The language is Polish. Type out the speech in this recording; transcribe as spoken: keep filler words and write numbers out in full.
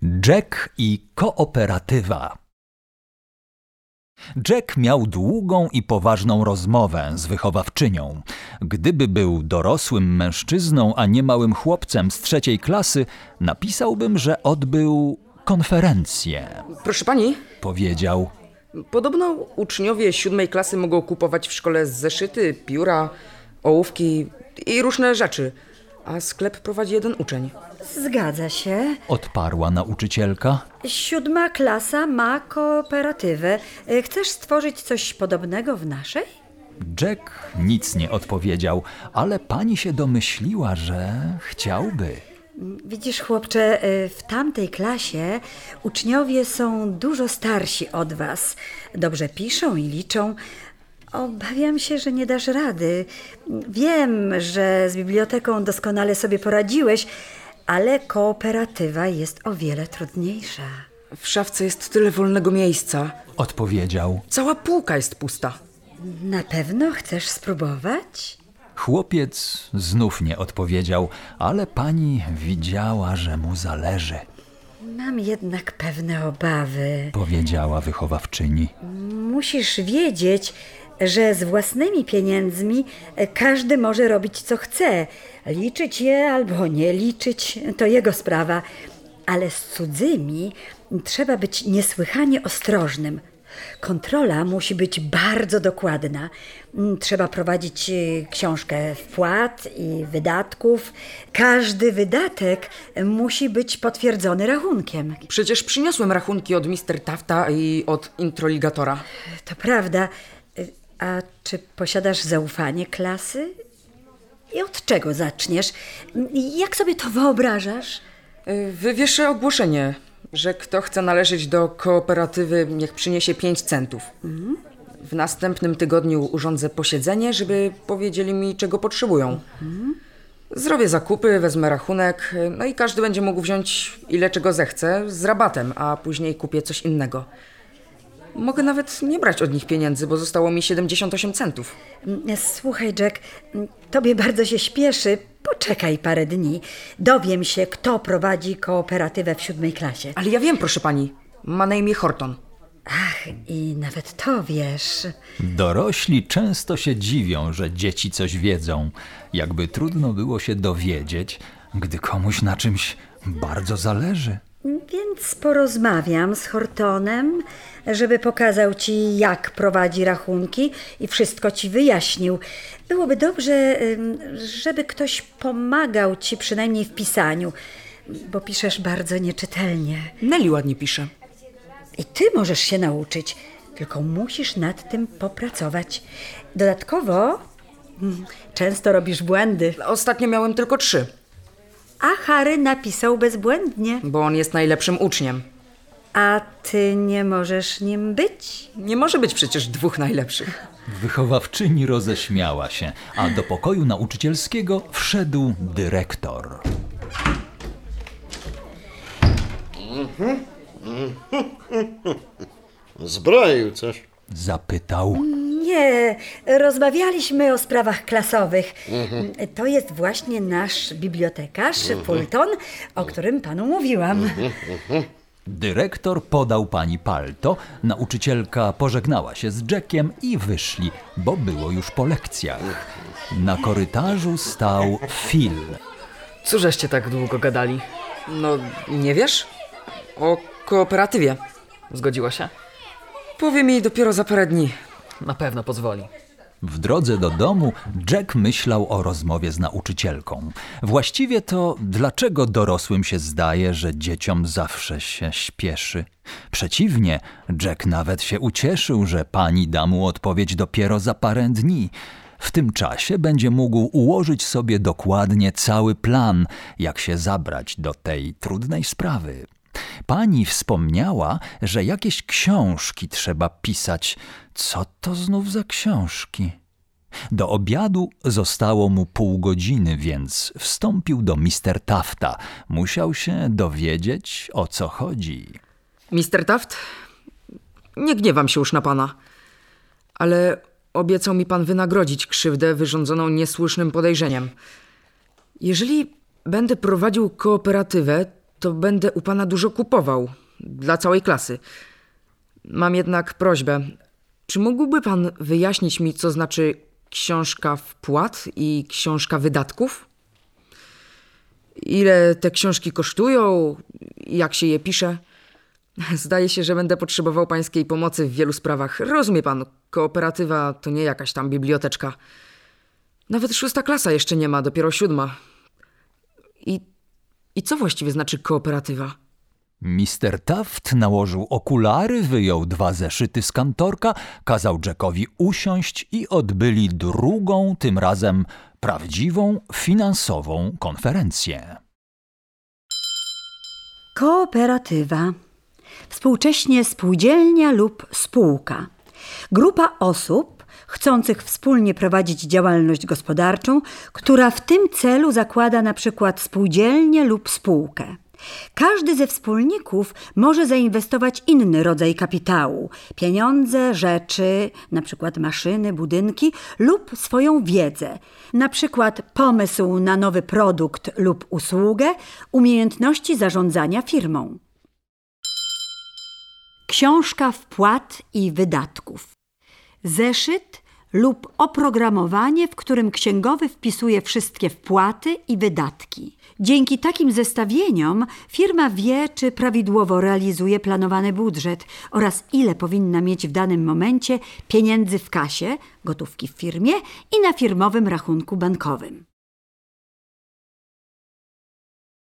Jack i kooperatywa. Jack miał długą i poważną rozmowę z wychowawczynią. Gdyby był dorosłym mężczyzną, a nie małym chłopcem z trzeciej klasy, napisałbym, że odbył konferencję. Proszę pani, powiedział. Podobno uczniowie siódmej klasy mogą kupować w szkole zeszyty, pióra, ołówki i różne rzeczy, a sklep prowadzi jeden uczeń. Zgadza się. Odparła nauczycielka. Siódma klasa ma kooperatywę. Chcesz stworzyć coś podobnego w naszej? Jack nic nie odpowiedział, ale pani się domyśliła, że chciałby. Widzisz, chłopcze, w tamtej klasie uczniowie są dużo starsi od was. Dobrze piszą i liczą. Obawiam się, że nie dasz rady. Wiem, że z biblioteką doskonale sobie poradziłeś, ale kooperatywa jest o wiele trudniejsza. W szafce jest tyle wolnego miejsca. Odpowiedział. Cała półka jest pusta. Na pewno chcesz spróbować? Chłopiec znów nie odpowiedział, ale pani widziała, że mu zależy. Mam jednak pewne obawy. Powiedziała wychowawczyni. Musisz wiedzieć, że z własnymi pieniędzmi każdy może robić co chce. Liczyć je albo nie liczyć, to jego sprawa. Ale z cudzymi trzeba być niesłychanie ostrożnym. Kontrola musi być bardzo dokładna. Trzeba prowadzić książkę wpłat i wydatków. Każdy wydatek musi być potwierdzony rachunkiem. Przecież przyniosłem rachunki od mister Tafta i od introligatora. To prawda. A czy posiadasz zaufanie klasy? I od czego zaczniesz? Jak sobie to wyobrażasz? Wywieszę ogłoszenie, że kto chce należeć do kooperatywy, niech przyniesie pięć centów. Mhm. W następnym tygodniu urządzę posiedzenie, żeby powiedzieli mi, czego potrzebują. Mhm. Zrobię zakupy, wezmę rachunek, no i każdy będzie mógł wziąć ile czego zechce z rabatem, a później kupię coś innego. Mogę nawet nie brać od nich pieniędzy, bo zostało mi siedemdziesiąt osiem centów. Słuchaj, Jack, tobie bardzo się śpieszy. Poczekaj parę dni. Dowiem się, kto prowadzi kooperatywę w siódmej klasie. Ale ja wiem, proszę pani. Ma na imię Horton. Ach, i nawet to wiesz. Dorośli często się dziwią, że dzieci coś wiedzą. Jakby trudno było się dowiedzieć, gdy komuś na czymś bardzo zależy. Więc porozmawiam z Hortonem, żeby pokazał ci, jak prowadzi rachunki i wszystko ci wyjaśnił. Byłoby dobrze, żeby ktoś pomagał ci przynajmniej w pisaniu, bo piszesz bardzo nieczytelnie. Nelly ładnie pisze. I ty możesz się nauczyć, tylko musisz nad tym popracować. Dodatkowo często robisz błędy. Ostatnio miałem tylko trzy. A Harry napisał bezbłędnie. Bo on jest najlepszym uczniem. A ty nie możesz nim być? Nie może być przecież dwóch najlepszych. Wychowawczyni roześmiała się, a do pokoju nauczycielskiego wszedł dyrektor. Zbroił coś? Zapytał. Nie, rozmawialiśmy o sprawach klasowych. Mhm. To jest właśnie nasz bibliotekarz, mhm. Fulton, o którym panu mówiłam. Mhm. Dyrektor podał pani palto, nauczycielka pożegnała się z Jackiem i wyszli, bo było już po lekcjach. Na korytarzu stał Phil. Co żeście tak długo gadali? No, nie wiesz? O kooperatywie. Zgodziła się? Powie mi dopiero za parę dni. Na pewno pozwoli. W drodze do domu Jack myślał o rozmowie z nauczycielką. Właściwie to dlaczego dorosłym się zdaje, że dzieciom zawsze się śpieszy? Przeciwnie, Jack nawet się ucieszył, że pani da mu odpowiedź dopiero za parę dni. W tym czasie będzie mógł ułożyć sobie dokładnie cały plan, jak się zabrać do tej trudnej sprawy. Pani wspomniała, że jakieś książki trzeba pisać. Co to znów za książki? Do obiadu zostało mu pół godziny, więc wstąpił do mister Tafta. Musiał się dowiedzieć, o co chodzi. mister Taft? Nie gniewam się już na pana, ale obiecał mi pan wynagrodzić krzywdę wyrządzoną niesłusznym podejrzeniem. Jeżeli będę prowadził kooperatywę, to będę u pana dużo kupował. Dla całej klasy. Mam jednak prośbę. Czy mógłby pan wyjaśnić mi, co znaczy książka wpłat i książka wydatków? Ile te książki kosztują? Jak się je pisze? Zdaje się, że będę potrzebował pańskiej pomocy w wielu sprawach. Rozumie pan, kooperatywa to nie jakaś tam biblioteczka. Nawet szósta klasa jeszcze nie ma, dopiero siódma. I, i co właściwie znaczy kooperatywa? mister Taft nałożył okulary, wyjął dwa zeszyty z kantorka, kazał Jackowi usiąść i odbyli drugą, tym razem prawdziwą, finansową konferencję. Kooperatywa. Współcześnie spółdzielnia lub spółka. Grupa osób chcących wspólnie prowadzić działalność gospodarczą, która w tym celu zakłada na przykład spółdzielnię lub spółkę. Każdy ze wspólników może zainwestować inny rodzaj kapitału, pieniądze, rzeczy, na przykład maszyny, budynki lub swoją wiedzę, na przykład pomysł na nowy produkt lub usługę, umiejętności zarządzania firmą. Książka wpłat i wydatków. Zeszyt lub oprogramowanie, w którym księgowy wpisuje wszystkie wpłaty i wydatki. Dzięki takim zestawieniom firma wie, czy prawidłowo realizuje planowany budżet oraz ile powinna mieć w danym momencie pieniędzy w kasie, gotówki w firmie i na firmowym rachunku bankowym.